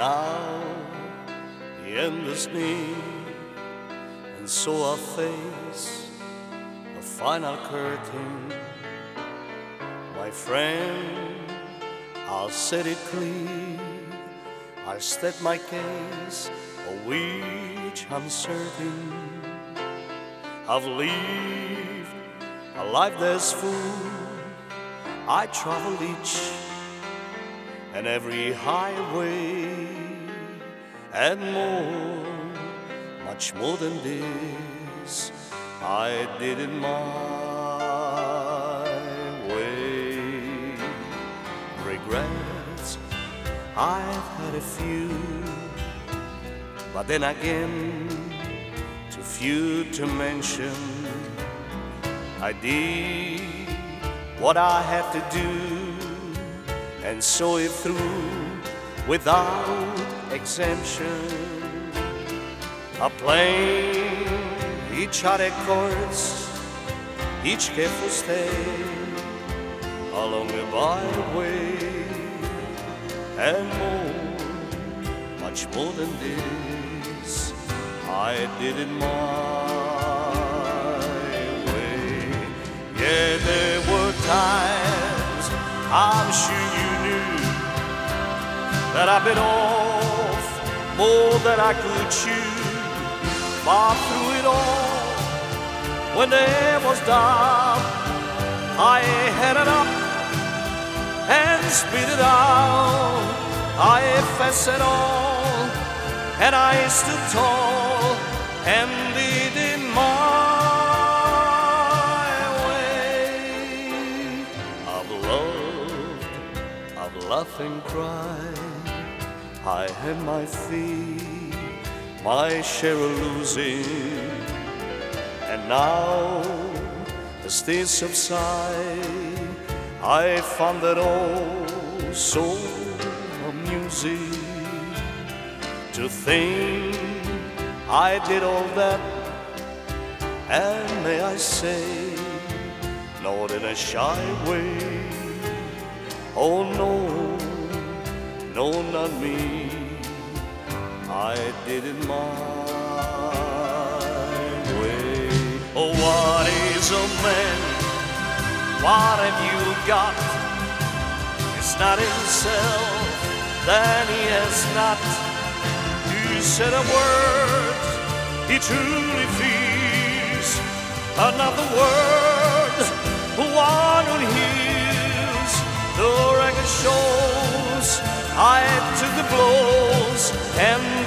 now the end is near, and so I'll face the final curtain. My friend, I'll set it clear, I'll state my case, of which I'm certain. I've lived a life that's full, I travel each and every highway, and more, much more than this, I did it my way. Regrets, I've had a few, but then again, too few to mention. I did what I had to do, and saw it through without exemption. A plane, each charted course, each careful stay along the byway, and more, much more than this, I did it my way. Yeah, there were times, I'm sure you knew, that I've been off more than I could chew. But through it all, when there was doubt, I had it up and spit it out. I faced it all, and I stood tall and did it my way. I've laughed and cried, I had my fee, my share of losing, and now as things subside, I found that all so amusing. To think I did all that, and may I say, not in a shy way. Oh no, no, not me, I did it my way. Oh, what is a man? What have you got? It's not himself that he has not. He said a word, he truly feels another word, one who heals. The record shows I took the blows and